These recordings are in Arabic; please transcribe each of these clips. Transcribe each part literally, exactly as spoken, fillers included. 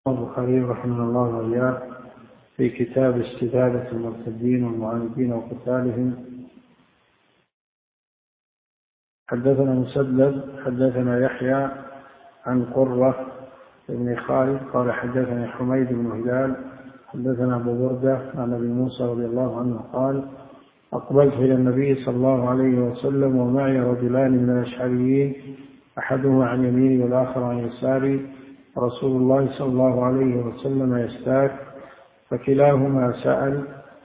البخاري رحمه الله وإياه في كتاب استزادة المرتدين والمعاندين وقتالهم. حدثنا مسدد حدثنا يحيى عن قرة بن خالد قال حدثني حميد بن هلال حدثنا أبو بردة عن أبي موسى رضي الله عنه قال أقبلت إلى النبي صلى الله عليه وسلم ومعي رجلان من الأشعريين أحدهما عن يميني والآخر عن يساري، رسول الله صلى الله عليه وسلم يستاك، فكلاهما سأل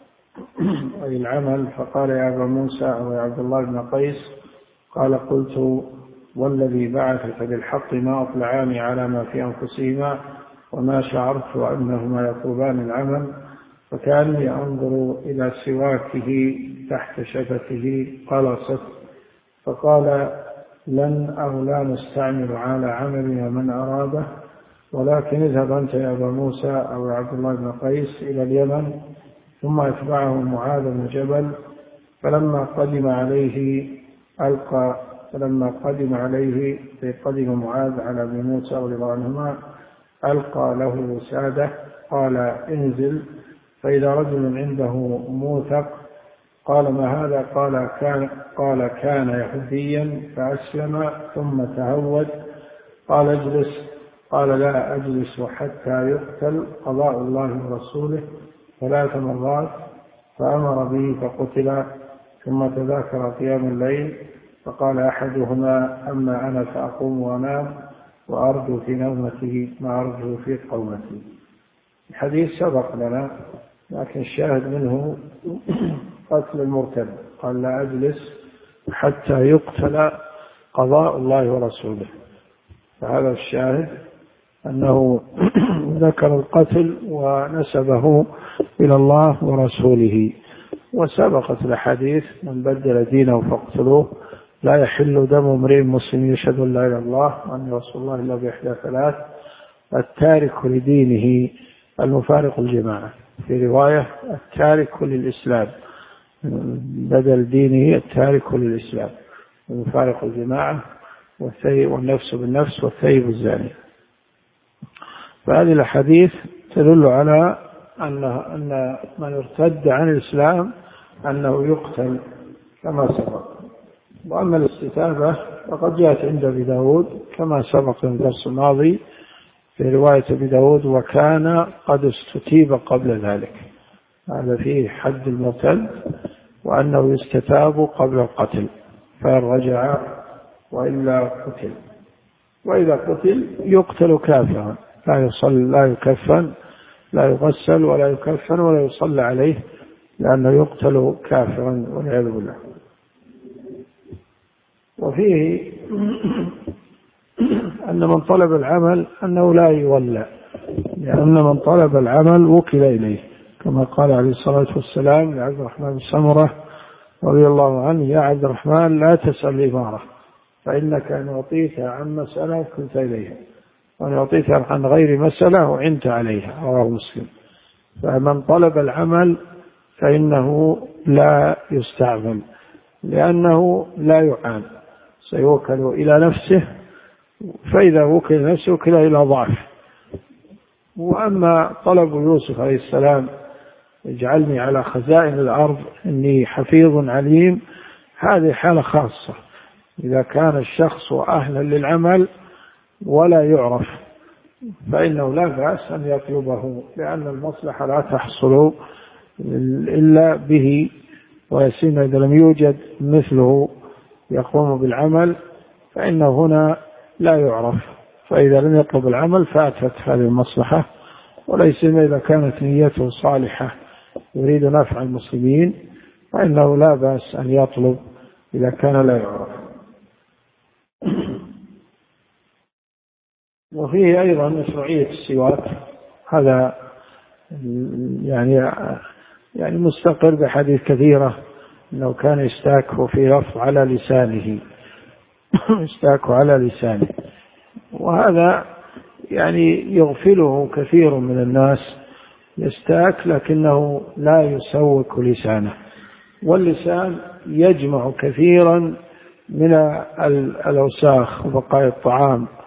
أي العمل، فقال يا أبا موسى أو يا عبد الله بن قيس؟ قال قلت والذي بعثك بالحق ما أطلعان على ما في أنفسهما وما شعرت أنهما يطلبان العمل، فكأني أنظر إلى سواكه تحت شفته قال صدق، فقال لن أو لا نستعمل على عملنا من أراده، ولكن اذهب أنت يا أبا موسى أو يا عبد الله بن قيس إلى اليمن، ثم أتبعه معاذ بن جبل، فلما قدم عليه ألقى فلما قدم عليه قدم معاذ على ابن موسى رضي الله عنهما ألقى له وسادة، قال انزل، فإذا رجل عنده موثق، قال ما هذا؟ قال كان, قال كان يهوديا فأسلم ثم تهود، قال اجلس، قال لا أجلس حتى يقتل قضاء الله ورسوله ثلاث مرات، فأمر به فقتل، ثم تذاكر قيام الليل، فقال أحدهما أما أنا فأقوم وأنام وأرجو في نومته ما أرجو في قومتي. الحديث سبق لنا، لكن الشاهد منه قتل المرتد، قال لا أجلس حتى يقتل قضاء الله ورسوله، فهذا الشاهد أنه ذكر القتل ونسبه إلى الله ورسوله. وسبقت الحديث من بدل دينه فاقتلوه، لا يحل دم امرئ مسلم يشهد أن لا إله إلا الله وأن رسول الله إلا بإحدى ثلاث: التارك لدينه المفارق الجماعة، في رواية التارك للإسلام بدل دينه التارك للإسلام المفارق الجماعة، والنفس بالنفس والثيب الزاني. فهذه الحديث تدل على أن أن من ارتد عن الإسلام أنه يقتل كما سبق. وأما الاستتابة فقد جاءت عند أبي داود كما سبق في الدرس الماضي في رواية أبي داود وكان قد استتيب قبل ذلك، هذا فيه حد المرتد وأنه يستتاب قبل القتل، فإن رجع وإلا قتل، وإذا قتل يقتل كافرا، لا يصلى لا يكفن لا يغسل ولا يكفن ولا يصلى عليه، لأنه يقتل كافرا والعياذ بالله. وفيه أن من طلب العمل أنه لا يولى، لأن من طلب العمل وكل إليه، كما قال عليه الصلاة والسلام لعبد الرحمن بن سمرة رضي الله عنه: يا عبد الرحمن لا تسأل الإمارة، فإنك إن أعطيتها عن مسألة كنت إليها، وإن أعطيتها عن غير مسألة وعنت عليها، رواه مسلم. فمن طلب العمل فإنه لا يستعمل، لأنه لا يعان، سيوكل إلى نفسه، فإذا وكل نفسه وكل إلى ضعف. وأما طلب يوسف عليه السلام: اجعلني على خزائن الأرض إني حفيظ عليم، هذه حالة خاصة، إذا كان الشخص أهلا للعمل ولا يعرف فإنه لا بأس أن يطلبه، لأن المصلحة لا تحصل إلا به، ويسين إذا لم يوجد مثله يقوم بالعمل فإنه هنا لا يعرف، فإذا لم يطلب العمل فاتت هذه المصلحة. وليس إذا كانت نيته صالحة يريد نفع المسلمين فإنه لا بأس أن يطلب إذا كان لا يعرف. وفيه أيضا مشروعية السواك، هذا يعني يعني مستقر بحديث كثيرة أنه كان يستاك وفي لفظ على لسانه يستاك على لسانه، وهذا يعني يغفله كثير من الناس، يستاك لكنه لا يسوك لسانه، واللسان يجمع كثيرا من الأوساخ وبقايا الطعام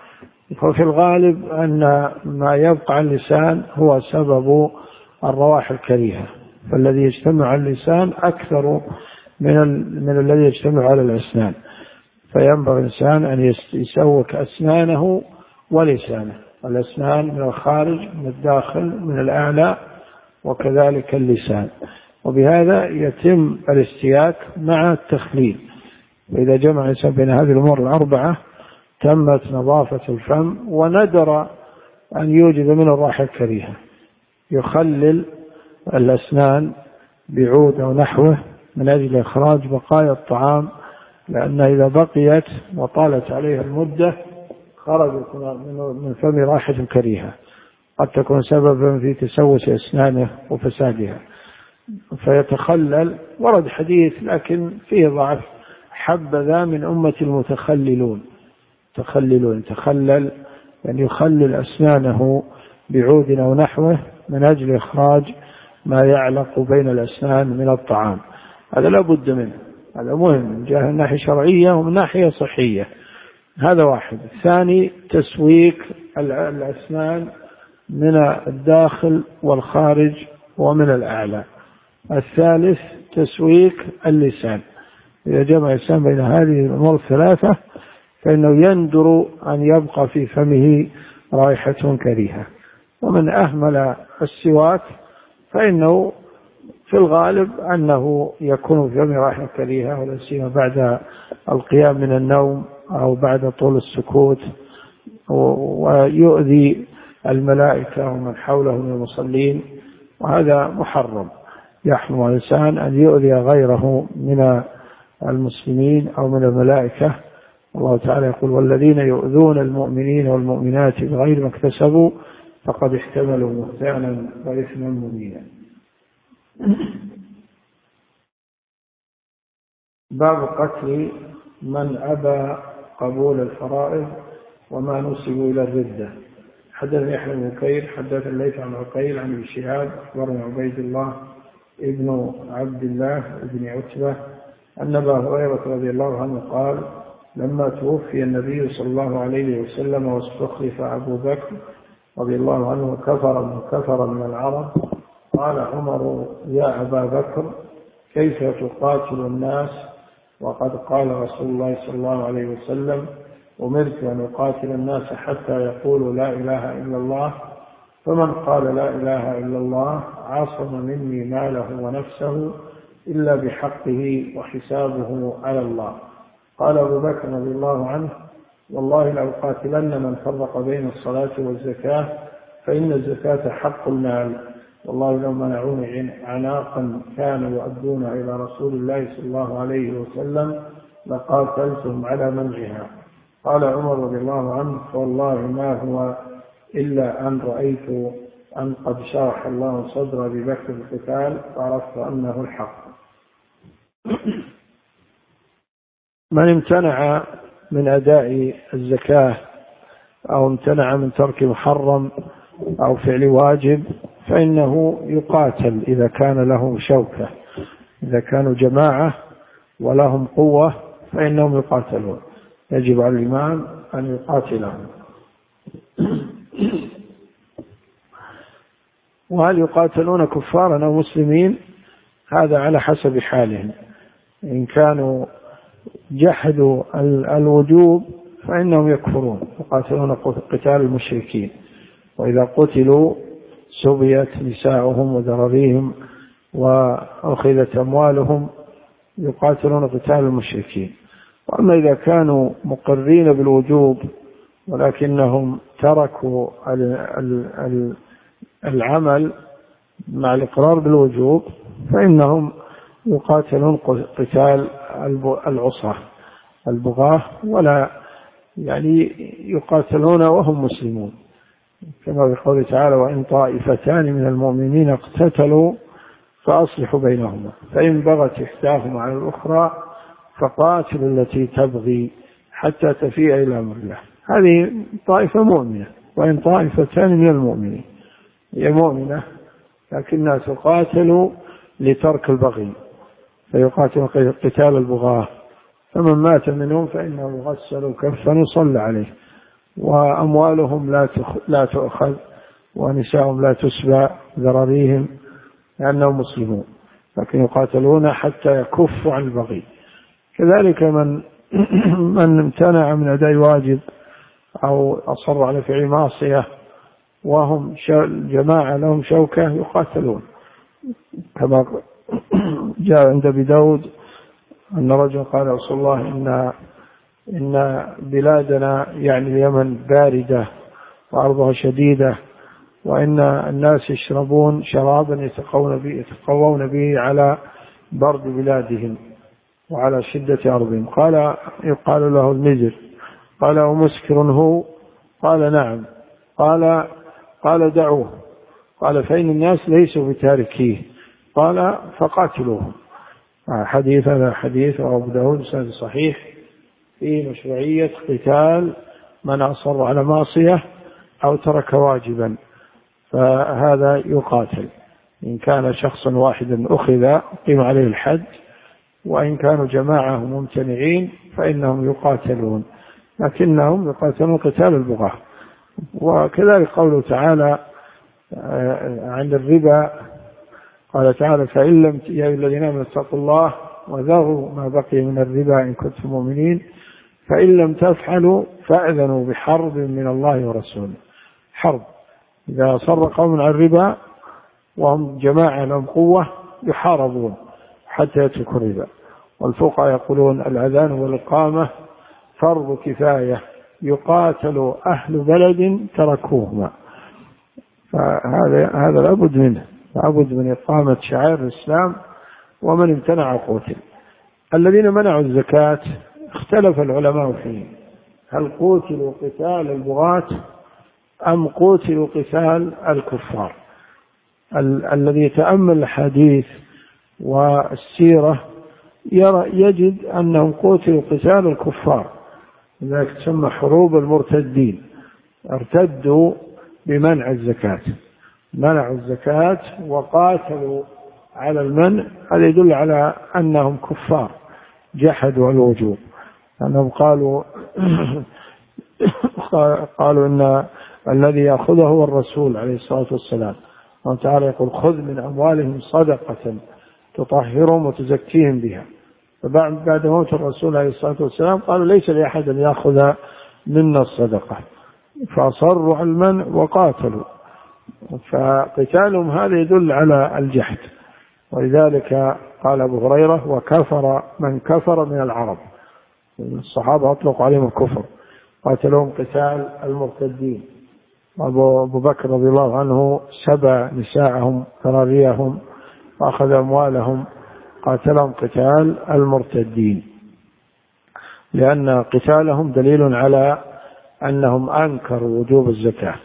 ففي الغالب أن ما يبقى على اللسان هو سبب الروائح الكريهة، فالذي يجتمع على اللسان أكثر من, من الذي يجتمع على الأسنان، فينبغي الإنسان أن يسوك أسنانه ولسانه، الأسنان من الخارج من الداخل من الأعلى وكذلك اللسان، وبهذا يتم الاستياك مع التخليل. وإذا جمع الإنسان بين هذه الأمور الأربعة تمت نظافة الفم. وندر أن يوجد من الرائحة الكريهة، يخلل الأسنان بعود أو نحوه من أجل إخراج بقايا الطعام، لأن إذا بقيت وطالت عليها المدة خرجت من فم رائحة كريهة قد تكون سببا في تسوس أسنانه وفسادها فيتخلل. ورد حديث لكن فيه ضعف، حبذا من أمة المتخللون، تخللون تخلل يعني يخلل أسنانه بعود أو نحوه من أجل إخراج ما يعلق بين الأسنان من الطعام. هذا لا بد منه، هذا مهم من جهة الناحية الشرعية ومن ناحية صحية. هذا واحد. ثاني تسويك الأسنان من الداخل والخارج ومن الأعلى. الثالث تسويك اللسان. إذا جمع الإنسان بين هذه الأمور الثلاثة فإنه يندر أن يبقى في فمه رائحة كريهة. ومن أهمل السواك فإنه في الغالب أنه يكون في فمه رائحة كريهة، ولا سيما بعد القيام من النوم أو بعد طول السكوت، ويؤذي الملائكة ومن حوله من المصلين، وهذا محرم. يحرم على الإنسان أن يؤذي غيره من المسلمين أو من الملائكة. الله تعالى يقول: والذين يؤذون المؤمنين والمؤمنات بغير ما اكتسبوا فقد احتملوا بهتانا وإثما مبينا. باب قتل من أبى قبول الفرائض وما نسبوا إلى الردة. حدثني يحيى بن بكير حدث الليث عن عقيل عن ابن شهاب أخبرنا عبيد الله ابن عبد الله ابن عتبة أن أبا هريرة رضي الله عنه قال: لما توفي النبي صلى الله عليه وسلم واستخلف أبو بكر رضي الله عنه كفر من كفر من العرب، قال عمر: يا أبا بكر، كيف تقاتل الناس وقد قال رسول الله صلى الله عليه وسلم: أمرت أن أقاتل الناس حتى يقولوا لا إله إلا الله، فمن قال لا إله إلا الله عصم مني ماله ونفسه إلا بحقه وحسابه على الله. قال أبو بكر رضي الله عنه: والله لأقاتلن من فرق بين الصلاة والزكاة، فإن الزكاة حق المال، والله لو منعوني عناقا كانوا يؤدونها إلى رسول الله صلى الله عليه وسلم لقاتلتهم على منعها. قال عمر رضي الله عنه: فوالله ما هو إلا أن رأيت أن قد شرح الله صدر أبي بكر القتال فعرفت أنه الحق. من امتنع من أداء الزكاة أو امتنع من ترك محرم أو فعل واجب فإنه يقاتل إذا كان له شوكة، إذا كانوا جماعة ولهم قوة فإنهم يقاتلون، يجب على الإمام أن يقاتلهم. وهل يقاتلون كفارا أو مسلمين؟ هذا على حسب حالهم. إن كانوا جحدوا الوجوب فإنهم يكفرون، يقاتلون قتال المشركين. وإذا قتلوا سبيت نساؤهم وذراريهم وأخذت أموالهم، يقاتلون قتال المشركين. وأما إذا كانوا مقرين بالوجوب ولكنهم تركوا العمل مع الإقرار بالوجوب فإنهم يقاتلون قتال العصاة البغاة، ولا يعني يقاتلون وهم مسلمون، كما في قوله تعالى: وإن طائفتان من المؤمنين اقتتلوا فأصلحوا بينهما فإن بغت إحداهما على الأخرى فقاتلوا التي تبغي حتى تفيء إلى أمر الله. هذه طائفة مؤمنة. وإن طائفتان من المؤمنين، هي مؤمنة لكنها تقاتل لترك البغي، فيقاتل قتال البغاة، فمن مات منهم فإنه يغسل كفا ويصلى عليه. وأموالهم لا لا تؤخذ، ونساءهم لا تسبى ذراريهم لأنهم مسلمون، لكن يقاتلون حتى يكفوا عن البغي. كذلك من من امتنع من أداء واجب أو أصر على فعل معصية وهم جماعة لهم شوكة يقاتلون، كما جاء عند أبي داود أن رجل قال يا رسول الله إن إن بلادنا يعني اليمن باردة وأرضها شديدة، وإن الناس يشربون شرابا يتقوون به, يتقوون به على برد بلادهم وعلى شدة أرضهم. قال يقال له المزر. قال ومسكر هو؟ قال نعم. قال قال دعوه. قال فإن الناس ليسوا بتاركيه. قال فقاتلوهم. حديث هذا حديث أبو داود سند صحيح في مشروعية قتال من أصر على معصية أو ترك واجبا، فهذا يقاتل. إن كان شخصا واحدا أخذ قيم عليه الحد، وإن كانوا جماعة ممتنعين فإنهم يقاتلون، لكنهم يقاتلون قتال البغاة. وكذلك قوله تعالى عن الربا، قال تعالى فإن لم يا أيها الذين آمنوا اتقوا الله وذروا ما بقي من الربا إن كنتم مؤمنين فإن لم تفعلوا فأذنوا بحرب من الله ورسوله. حرب، إذا صر قوم عن الربا وهم جماعة لهم قوة يحاربون حتى يتركوا الربا. والفقهاء يقولون الأذان والإقامة فرض كفاية يقاتل أهل بلد تركوهما، فهذا هذا لابد منه، لابد من إقامة شعائر الإسلام، ومن امتنع قتل. الذين منعوا الزكاة اختلف العلماء فيه، هل قتلوا قتال البغاة أم قتلوا قتال الكفار؟ ال- الذي يتأمل الحديث والسيرة يرى يجد أنهم قتلوا قتال الكفار، لذلك تسمى حروب المرتدين، ارتدوا بمنع الزكاة، منعوا الزكاة وقاتلوا على المنع. هذا يدل على أنهم كفار جحدوا الوجوب، أنهم قالوا قالوا إن الذي يأخذه هو الرسول عليه الصلاة والسلام، وتعالى يقول خذ من أموالهم صدقة تطهرهم وتزكيهم بها. فبعد بعد موت الرسول عليه الصلاة والسلام قالوا ليس لأحد أن يأخذ منا الصدقة، فأصروا على المنع وقاتلوا. فقتالهم هذا يدل على الجحد، ولذلك قال أبو هريرة وكفر من كفر من العرب، الصحابة أطلقوا عليهم الكفر، قاتلهم قتال المرتدين. أبو بكر رضي الله عنه سبى نساءهم ذراريهم وأخذ أموالهم، قاتلهم قتال المرتدين، لأن قتالهم دليل على أنهم أنكروا وجوب الزكاة.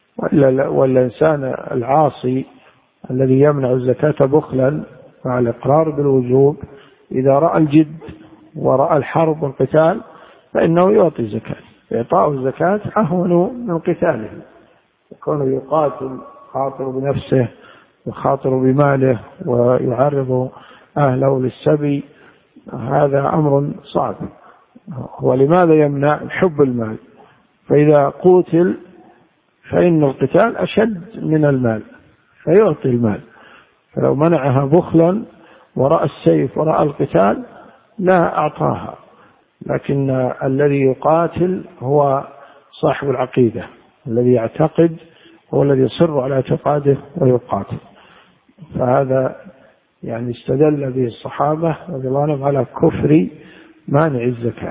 والإنسان العاصي الذي يمنع الزكاة بخلا مع الإقرار بالوجوب إذا رأى الجد ورأى الحرب والقتال فإنه يعطي الزكاة. إعطاء الزكاة أهون من قتاله، يكون يقاتل خاطر بنفسه وخاطر بماله ويعرض أهله للسبي، هذا أمر صعب. ولماذا يمنع؟ حب المال، فإذا قتل فإن القتال أشد من المال فيعطي المال، فلو منعها بخلا ورأى السيف ورأى القتال لا أعطاها. لكن الذي يقاتل هو صاحب العقيدة، الذي يعتقد هو الذي يصر على اعتقاده ويقاتل. فهذا يعني استدل به الصحابة رضي الله عنهم على كفر مانع الزكاة.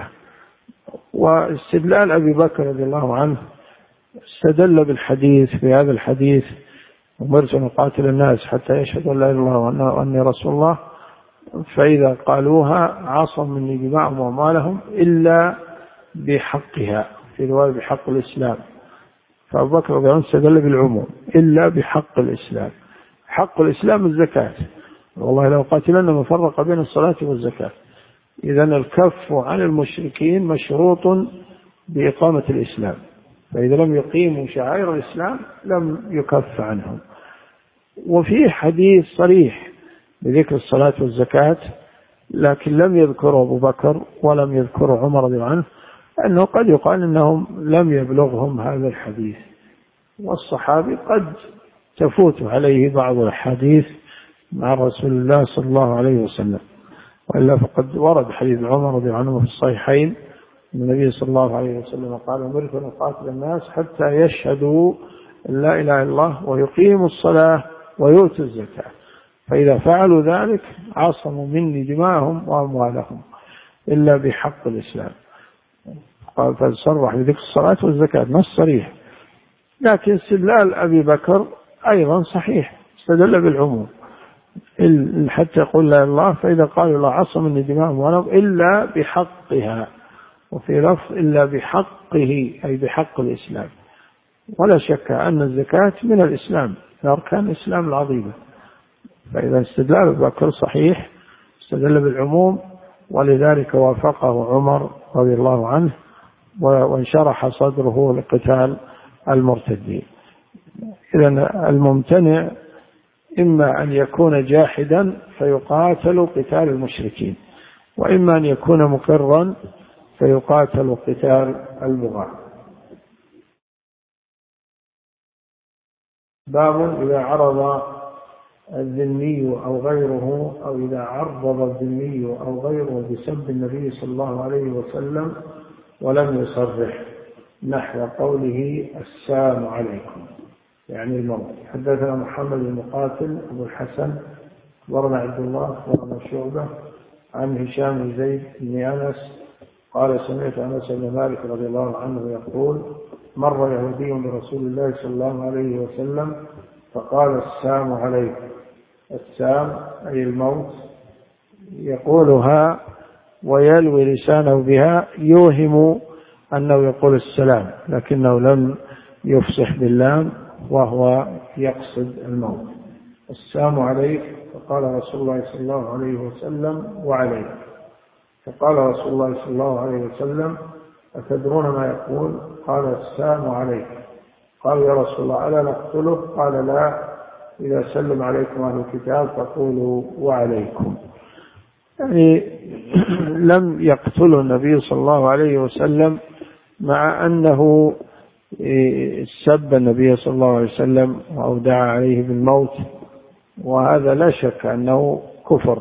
واستدلال أبي بكر رضي الله عنه استدل بالحديث، بهذا الحديث أمرت أن أقاتل الناس حتى يشهدوا لا إله إلا الله وأني رسول الله، فإذا قالوها عصم مني دماءهم وأموالهم إلا بحقها، في رواية بحق الإسلام. فأبو بكر رضي الله عنه استدل بالعموم إلا بحق الإسلام. حق الإسلام الزكاة، والله لو قاتلن من فرق بين الصلاة والزكاة. إذن الكف عن المشركين مشروط بإقامة الإسلام، فإذا لم يقيموا شعائر الإسلام لم يكف عنهم. وفيه حديث صريح بذكر الصلاة والزكاة، لكن لم يذكره أبو بكر ولم يذكره عمر رضي الله عنه، أنه قد يقال أنهم لم يبلغهم هذا الحديث، والصحابي قد تفوت عليه بعض الحديث مع رسول الله صلى الله عليه وسلم. وإلا فقد ورد حديث عمر رضي الله عنه في الصحيحين النبي صلى الله عليه وسلم قال: أمرت أن أقاتل الناس حتى يشهدوا أن لا إله إلا الله ويقيموا الصلاة ويؤتوا الزكاة، فإذا فعلوا ذلك عصموا مني دماءهم وأموالهم إلا بحق الإسلام. قال فصرح بذكر الصلاة والزكاة نص صريح. لكن استدلال أبي بكر أيضا صحيح، استدل بالعموم حتى يقول لا الله، فإذا قالوا لا عصم مني دماءهم وأموالهم إلا بحقها، وفي لفظ إلا بحقه أي بحق الإسلام. ولا شك أن الزكاة من الإسلام، من أركان الإسلام العظيمة. فإذا استدلال أبي بكر صحيح استدل بالعموم، ولذلك وافقه عمر رضي الله عنه وانشرح صدره لقتال المرتدين. إذن الممتنع إما أن يكون جاحدا فيقاتل قتال المشركين، وإما أن يكون مقرا فيقاتل قتال البغاة. باب إذا عرض الذمي أو غيره أو إذا عرض الذمي أو غيره بسب النبي صلى الله عليه وسلم ولم يصرح، نحو قوله السلام عليكم يعني الموت. حدثنا محمد بن مقاتل أبو الحسن أخبرنا عبد الله أخبرنا شعبة عن هشام بن زيد بن أنس قال سمعت أنس بن مالك رضي الله عنه يقول: مر يهودي برسول الله صلى الله عليه وسلم فقال السلام عليكم. السام أي الموت، يقولها ويلوي لسانه بها يوهم أنه يقول السلام، لكنه لم يفصح باللام وهو يقصد الموت. السلام عليك. فقال رسول الله صلى الله عليه وسلم: وعليك. فقال رسول الله صلى الله عليه وسلم: أتدرون ما يقول؟ قال: السلام عليك. قال: يا رسول الله ألا نقتله؟ قال: لا، إذا سلم عليكم أهل الكتاب فقولوا وعليكم. يعني لم يقتل النبي صلى الله عليه وسلم، مع أنه سب النبي صلى الله عليه وسلم أو دعا عليه بالموت، وهذا لا شك أنه كفر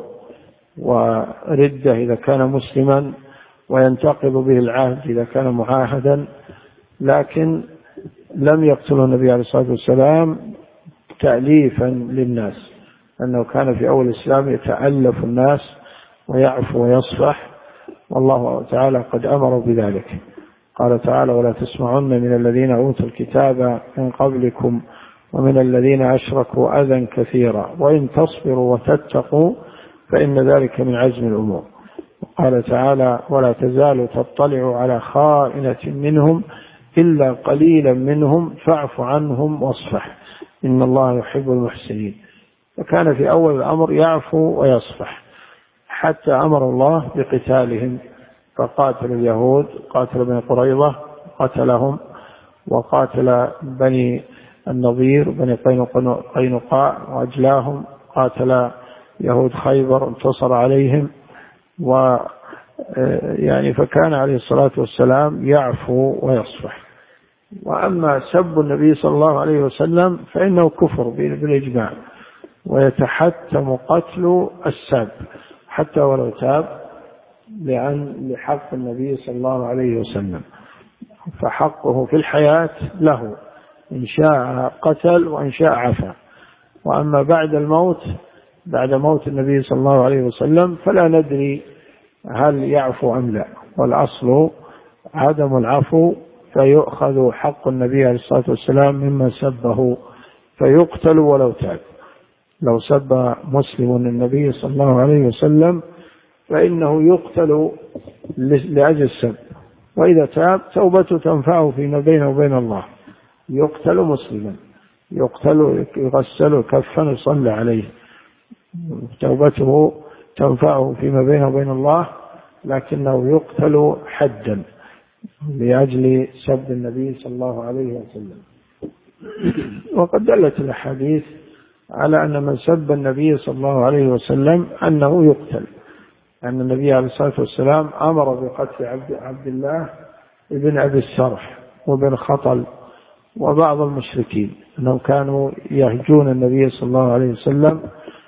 وردة إذا كان مسلما، وينتقض به العهد إذا كان معاهدا. لكن لم يقتله النبي عليه الصلاة والسلام تأليفا للناس، أنه كان في أول الإسلام يتألف الناس ويعفو ويصفح، والله تعالى قد أمر بذلك. قال تعالى: ولا تسمعن من الذين أوتوا الكتاب من قبلكم ومن الذين أشركوا أذى كثيرا وإن تصبروا وتتقوا فإن ذلك من عزم الأمور. قال تعالى: ولا تزال تطلع على خائنة منهم إلا قليلا منهم فاعف عنهم واصفح إن الله يحب المحسنين. فكان في أول الأمر يعفو ويصفح، حتى أمر الله بقتالهم، فقاتل اليهود، قاتل بني قريظة قتلهم، وقاتل بني النضير بني قينقاع وأجلاهم، قاتل يهود خيبر انتصر عليهم، و يعني فكان عليه الصلاة والسلام يعفو ويصفح. وأما سب النبي صلى الله عليه وسلم فإنه كفر بالإجماع، ويتحتم قتل الساب حتى ولو تاب، لأن لحق النبي صلى الله عليه وسلم، فحقه في الحياة له، إن شاء قتل وإن شاء عفا. وأما بعد الموت، بعد موت النبي صلى الله عليه وسلم، فلا ندري هل يعفو أم لا، والأصل عدم العفو، فيؤخذ حق النبي عليه الصلاة والسلام مما سبه فيقتل ولو تاب. لو سب مسلم النبي صلى الله عليه وسلم فإنه يقتل لأجل السب، وإذا تاب توبته تنفعه فيما بينه وبين الله. يقتل مسلما، يقتل يغسل كفا يصلى عليه، توبته تنفعه فيما بينه وبين الله، لكنه يقتل حدا لأجل سب النبي صلى الله عليه وسلم. وقد دلت الأحاديث على أن من سب النبي صلى الله عليه وسلم أنه يقتل، أن النبي عليه الصلاة والسلام أمر بقتل عبد, عبد الله ابن أبي السرح وابن خطل وبعض المشركين أنهم كانوا يهجون النبي صلى الله عليه وسلم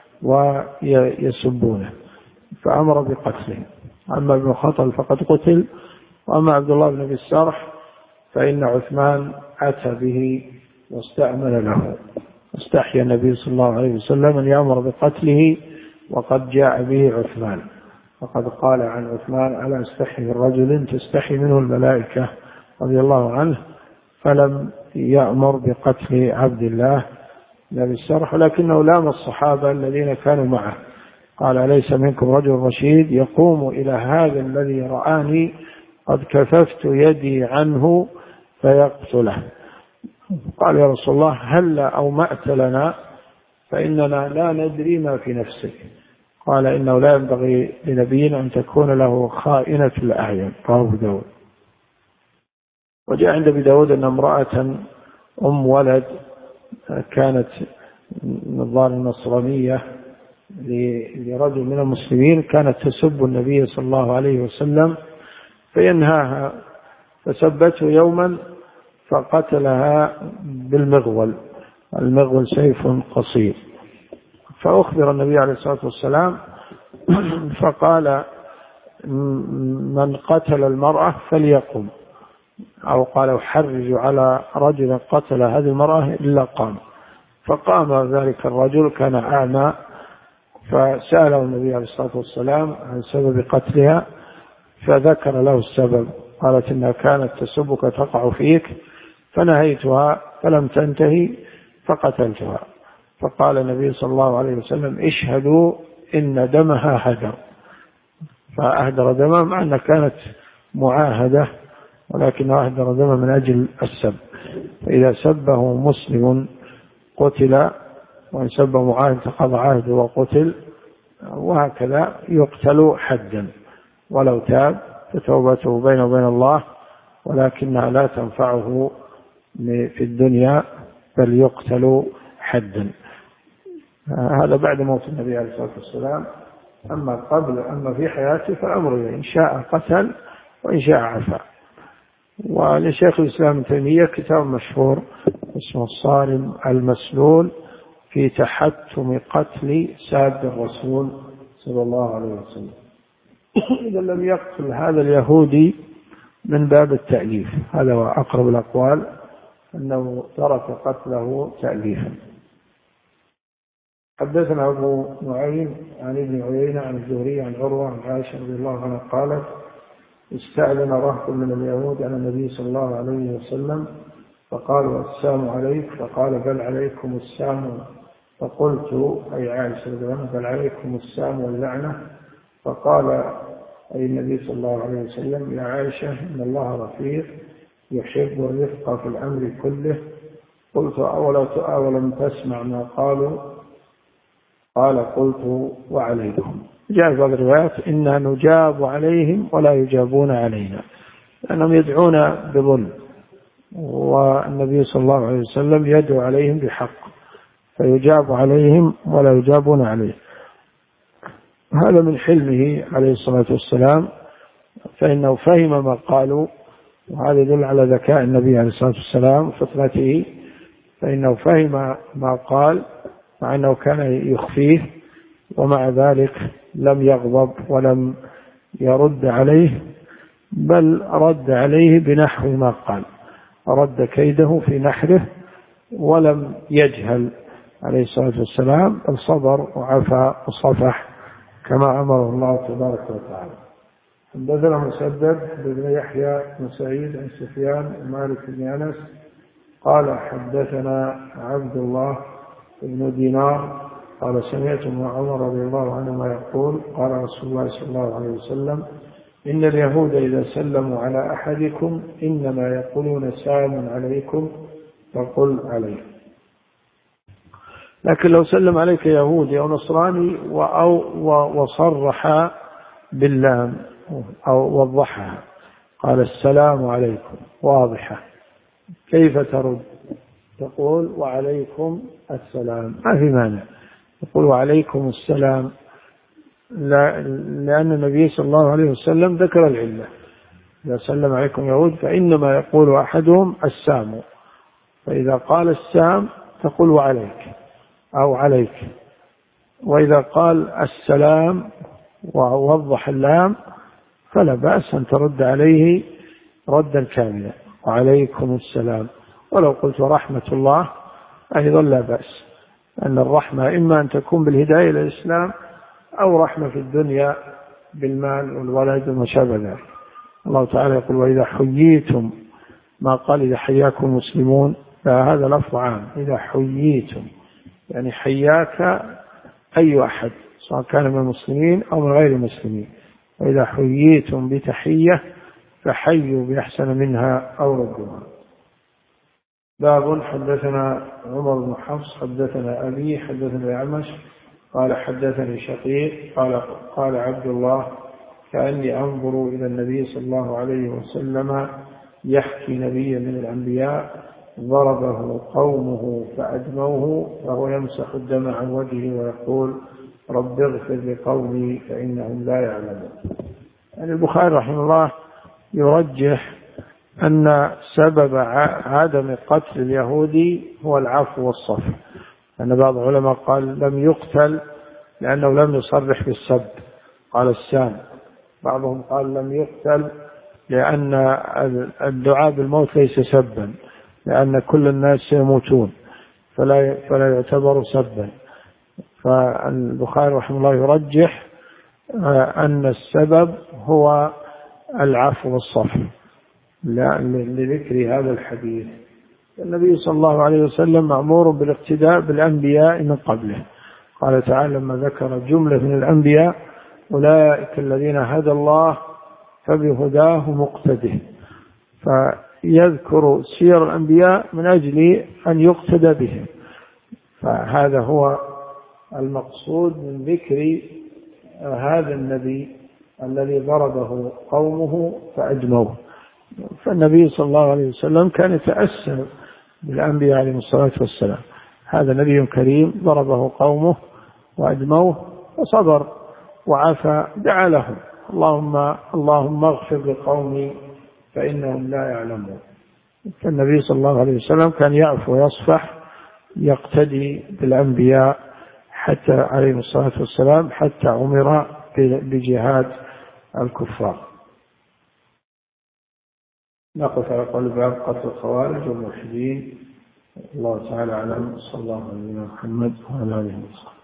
ويسبونه، فأمر بقتله. أما ابن خطل فقد قتل، وأما عبد الله بن أبي السرح فإن عثمان أتى به واستأمن له، استحيا النبي صلى الله عليه وسلم أن يأمر بقتله وقد جاء به عثمان، وقد قال عن عثمان: ألا استحي من رجل تستحي منه الملائكة رضي الله عنه، فلم يأمر بقتل عبد الله بن أبي السرح، ولكنه لام الصحابة الذين كانوا معه، قال: أليس منكم رجل رشيد يقوم إلى هذا الذي رآني قد كففت يدي عنه فيقتله؟ قال: يا رسول الله هل أومأت لنا فإننا لا ندري ما في نفسك. قال: إنه لا ينبغي لنبي أن تكون له خائنة الأعين. رواه داود. وجاء عند أبي داود أن امرأة أم ولد كانت من الظاهر النصرانية لرجل من المسلمين، كانت تسب النبي صلى الله عليه وسلم فينهاها، فسبته يوما فقتلها بالمغول. المغول سيف قصير، فأخبر النبي عليه الصلاة والسلام فقال: من قتل المرأة فليقم، أو قال: أحرج على رجل قتل هذه المرأة إلا قام. فقام ذلك الرجل، كان أعمى، فسأله النبي عليه الصلاة والسلام عن سبب قتلها، فذكر له السبب. قالت: إنها كانت تسبك تقع فيك فنهيتها فلم تنتهي فقتلتها. فقال النبي صلى الله عليه وسلم: اشهدوا إن دمها هدر. فأهدر دمها، مع أنها كانت معاهدة، ولكنها أهدر دمها من أجل السب. فإذا سبه مسلم قتل، وإن سب معاهد قضى عهده وقتل، وهكذا يقتل حدا ولو تاب، فتوبته بينه وبين الله، ولكنها لا تنفعه في الدنيا، بل يقتل حدا. هذا بعد موت النبي عليه الصلاة والسلام. أما قبل أما في حياته فأمره إن شاء قتل وإن شاء عفا. ولشيخ الإسلام ابن تيمية كتاب مشهور اسمه الصارم المسلول في تحتم قتل ساب الرسول صلى الله عليه وسلم. إذا لم يقتل هذا اليهودي من باب التأليف، هذا هو أقرب الأقوال، أنه ترك قتله تأليفا. حدثنا أبو نعيم عن ابن عيينة عن الزهري عن عروة عن عائشة رضي الله عنها قالت: استأذن رهط من اليهود على النبي صلى الله عليه وسلم فقالوا: السلام عليك، فقال: بل عليكم السلام. فقلت: أي عائشة رضي الله عنها: بل عليكم السلام واللعنة. فقال أي النبي صلى الله عليه وسلم: يا عائشة إن الله رفيق يحب الرفق في الأمر كله. قلت: أولم تسمع ما قالوا؟ قال: قلت: وعليكم. جاء في الروايات: إنا نجاب عليهم ولا يجابون علينا، لأنهم يدعون بظلم، والنبي صلى الله عليه وسلم يدعو عليهم بحق، فيجاب عليهم ولا يجابون عليه. هذا من حلمه عليه الصلاة والسلام، فإنه فهم ما قالوا، وهذا يدل على ذكاء النبي عليه الصلاة والسلام وفطنته، فإنه فهم ما قال مع أنه كان يخفيه، ومع ذلك لم يغضب ولم يرد عليه، بل رد عليه بنحو ما قال، رد كيده في نحره، ولم يجهل عليه الصلاة والسلام، بل صبر وعفى وصفح كما أمره الله تبارك وتعالى. حدثنا مسدد بن يحيى بن سعيد عن سفيان ومالك بن أنس قال: حدثنا عبد الله بن دينار قال: سمعت ابن عمر رضي الله عنهما يقول: قال رسول الله صلى الله عليه وسلم: إن اليهود إذا سلموا على أحدكم إنما يقولون سلام عليكم فقل عليه. لكن لو سلم عليك يهودي أو نصراني وصرح باللام أو وضحها، قال: السلام عليكم، واضحة، كيف ترد؟ تقول: وعليكم السلام، ما في مانع، تقول: وعليكم السلام، لا، لأن النبي صلى الله عليه وسلم ذكر العلة، إذا سلم عليكم يهود فإنما يقول أحدهم السام، فإذا قال السام تقول وعليك أو عليك، وإذا قال السلام ووضح اللام فلا بأس أن ترد عليه ردا كاملا وعليكم السلام. ولو قلت ورحمة الله أيضا لا بأس، أن الرحمة إما أن تكون بالهداية إلى الإسلام أو رحمة في الدنيا بالمال والولد وما شابه ذلك. الله تعالى يقول وإذا حييتم، ما قال إذا حياكم المسلمون، فهذا لفظ عام، إذا حييتم يعني حياك أي أحد سواء كان من المسلمين أو من غير المسلمين، وإذا حييتم بتحية فحيوا بأحسن منها أو ردوها. باب حدثنا عمر بن حفص حدثنا أبي حدثنا الأعمش قال حدثني شقيق قال قال عبد الله كأني أنظر إلى النبي صلى الله عليه وسلم يحكي نبيا من الأنبياء ضربه قومه فأدموه فهو يمسح الدم عن وجهه ويقول رب اغفر لقومي فإنهم لا يعلمون. يعني البخاري رحمه الله يرجح أن سبب عدم قتل اليهودي هو العفو والصفح، أن بعض العلماء قال لم يقتل لأنه لم يصرح بالسب قال السام، بعضهم قال لم يقتل لأن الدعاء بالموت ليس سبا، لأن كل الناس سيموتون فلا فلا يعتبر سبا. فالبخاري رحمه الله يرجح أن السبب هو العفو والصفح لذكر هذا الحديث. النبي صلى الله عليه وسلم مأمور بالاقتداء بالأنبياء من قبله، قال تعالى لما ذكر جملة من الأنبياء أولئك الذين هدى الله فبهداه مقتده، فيذكر سير الأنبياء من أجل أن يقتدى بهم، فهذا هو المقصود من ذكر هذا النبي الذي ضربه قومه فأدموه. فالنبي صلى الله عليه وسلم كان يتأسى بالأنبياء عليهم الصلاة والسلام، هذا نبي كريم ضربه قومه وأدموه وصبر وعفى، دعا لهم اللهم اللهم اغفر لقومي فإنهم لا يعلمون. فالنبي صلى الله عليه وسلم كان يعفو ويصفح يقتدي بالأنبياء حتى عليهم الصلاة والسلام حتى أمر بجهاد الكفار. نقف على قول باب قتل الخوارج والملحدين. الله تعالى أعلم، صلى الله عليه وسلم محمد وعلى آله وصحبه.